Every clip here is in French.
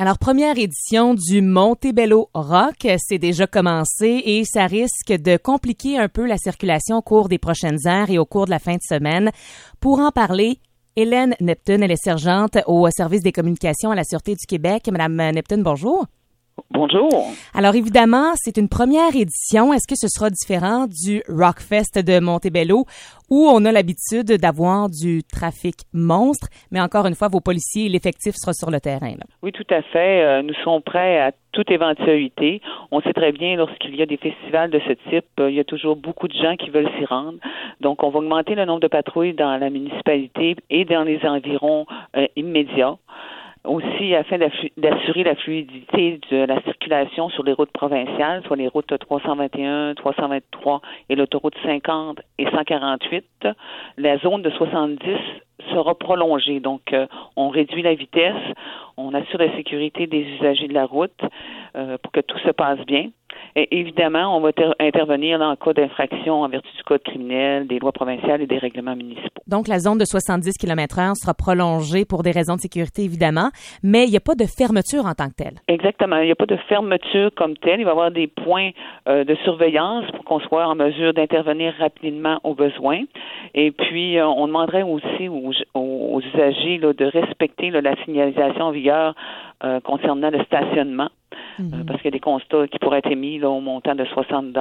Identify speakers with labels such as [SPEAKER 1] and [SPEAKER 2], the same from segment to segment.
[SPEAKER 1] Alors, première édition du Montebello Rock, c'est déjà commencé et ça risque de compliquer un peu la circulation au cours des prochaines heures et au cours de la fin de semaine. Pour en parler, Hélène Neptune, elle est sergente au service des communications à la Sûreté du Québec. Madame Neptune, bonjour.
[SPEAKER 2] Bonjour.
[SPEAKER 1] Alors évidemment, c'est une première édition. Est-ce que ce sera différent du Rockfest de Montebello où on a l'habitude d'avoir du trafic monstre, mais encore une fois, vos policiers et l'effectif sera sur le terrain, là?
[SPEAKER 2] Oui, tout à fait. Nous sommes prêts à toute éventualité. On sait très bien, lorsqu'il y a des festivals de ce type, il y a toujours beaucoup de gens qui veulent s'y rendre. Donc, on va augmenter le nombre de patrouilles dans la municipalité et dans les environs immédiats. Aussi, afin d'assurer la fluidité de la circulation sur les routes provinciales, soit les routes 321, 323 et l'autoroute 50 et 148, la zone de 70 sera prolongée. Donc, on réduit la vitesse, on assure la sécurité des usagers de la route pour que tout se passe bien. Et évidemment, on va intervenir dans le cas d'infraction en vertu du code criminel, des lois provinciales et des règlements municipaux.
[SPEAKER 1] Donc, la zone de 70 km/h sera prolongée pour des raisons de sécurité, évidemment, mais il n'y a pas de fermeture en tant que telle.
[SPEAKER 2] Exactement. Il n'y a pas de fermeture comme telle. Il va y avoir des points de surveillance pour qu'on soit en mesure d'intervenir rapidement aux besoins. Et puis, on demanderait aussi aux usagers là, de respecter la signalisation en vigueur concernant le stationnement. Parce qu'il y a des constats qui pourraient être émis là, au montant de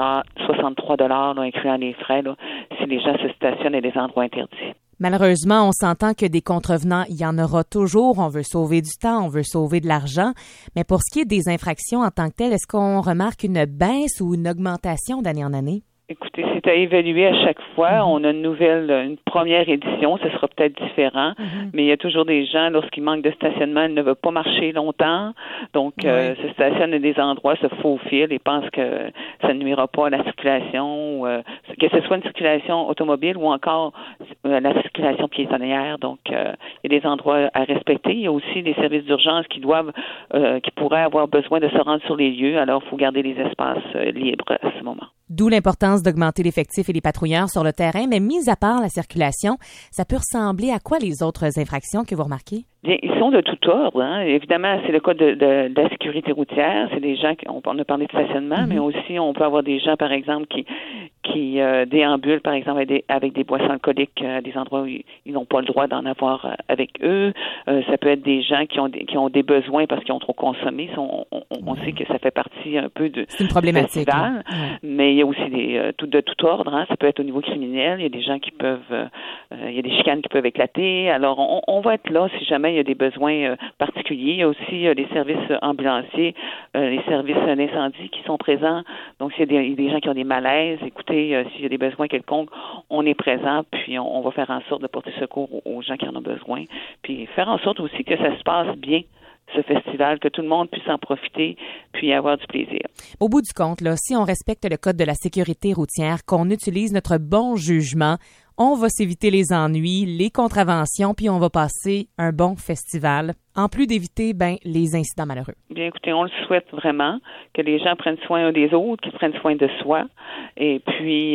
[SPEAKER 2] 63 $, incluant les frais, là, si les gens se stationnent à des endroits interdits.
[SPEAKER 1] Malheureusement, on s'entend que des contrevenants, il y en aura toujours. On veut sauver du temps, on veut sauver de l'argent. Mais pour ce qui est des infractions en tant que telles, est-ce qu'on remarque une baisse ou une augmentation d'année en année?
[SPEAKER 2] Écoutez, c'est à évaluer à chaque fois. On a une première édition, ce sera peut-être différent, mais il y a toujours des gens, lorsqu'il manque de stationnement, ils ne veulent pas marcher longtemps, donc se stationnent à des endroits, se faufilent et pensent que ça ne nuira pas à la circulation, que ce soit une circulation automobile ou encore la circulation piétonnière. Donc, il y a des endroits à respecter. Il y a aussi des services d'urgence qui pourraient avoir besoin de se rendre sur les lieux, alors il faut garder les espaces libres à ce moment.
[SPEAKER 1] D'où l'importance d'augmenter l'effectif et les patrouilleurs sur le terrain, mais mis à part la circulation, ça peut ressembler à quoi les autres infractions que vous remarquez?
[SPEAKER 2] Bien, ils sont de tout ordre. Hein. Évidemment, c'est le cas de la sécurité routière. C'est des gens on a parlé de stationnement, mais aussi on peut avoir des gens, par exemple, qui déambulent, par exemple, avec des boissons alcooliques à des endroits où ils n'ont pas le droit d'en avoir avec eux. Ça peut être des gens qui ont des besoins parce qu'ils ont trop consommé. On sait que ça fait partie un peu
[SPEAKER 1] c'est une problématique,
[SPEAKER 2] du festival, mais il y a aussi de tout ordre. Hein. Ça peut être au niveau criminel. Il y a des gens qui peuvent, il y a des chicanes qui peuvent éclater. Alors, on va être là si jamais il y a des besoins particuliers. Il y a aussi les services ambulanciers, les services d'incendie qui sont présents. Donc, s'il y a des gens qui ont des malaises, écoutez, s'il y a des besoins quelconques, on est présent, puis on va faire en sorte de porter secours aux gens qui en ont besoin, puis faire en sorte aussi que ça se passe bien, ce festival, que tout le monde puisse en profiter puis avoir du plaisir.
[SPEAKER 1] Au bout du compte, là, si on respecte le code de la sécurité routière, qu'on utilise notre bon jugement, on va s'éviter les ennuis, les contraventions, puis on va passer un bon festival, en plus d'éviter les incidents malheureux.
[SPEAKER 2] Bien, écoutez, on le souhaite vraiment, que les gens prennent soin des autres, qu'ils prennent soin de soi, et puis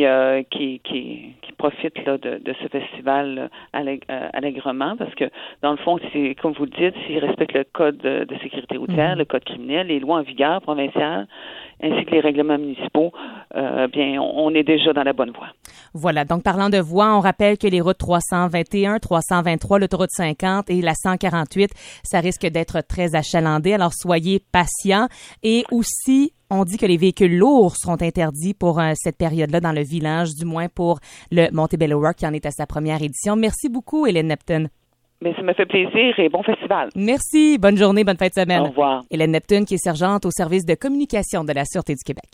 [SPEAKER 2] qui profitent là, de ce festival allègrement, parce que, dans le fond, c'est comme vous le dites, s'ils respectent le code de sécurité routière, le code criminel, les lois en vigueur provinciales, ainsi que les règlements municipaux, bien, on est déjà dans la bonne voie.
[SPEAKER 1] Voilà, donc parlant de voies, on rappelle que les routes 321, 323, l'autoroute 50 et la 148, ça risque d'être très achalandé, alors soyez patients. Et aussi, on dit que les véhicules lourds seront interdits pour cette période-là dans le village, du moins pour le Montebello Rock qui en est à sa première édition. Merci beaucoup, Hélène Neptune.
[SPEAKER 2] Mais ça me fait plaisir et bon festival.
[SPEAKER 1] Merci, bonne journée, bonne fin de semaine.
[SPEAKER 2] Au revoir.
[SPEAKER 1] Hélène Neptune qui est sergente au service de communication de la Sûreté du Québec.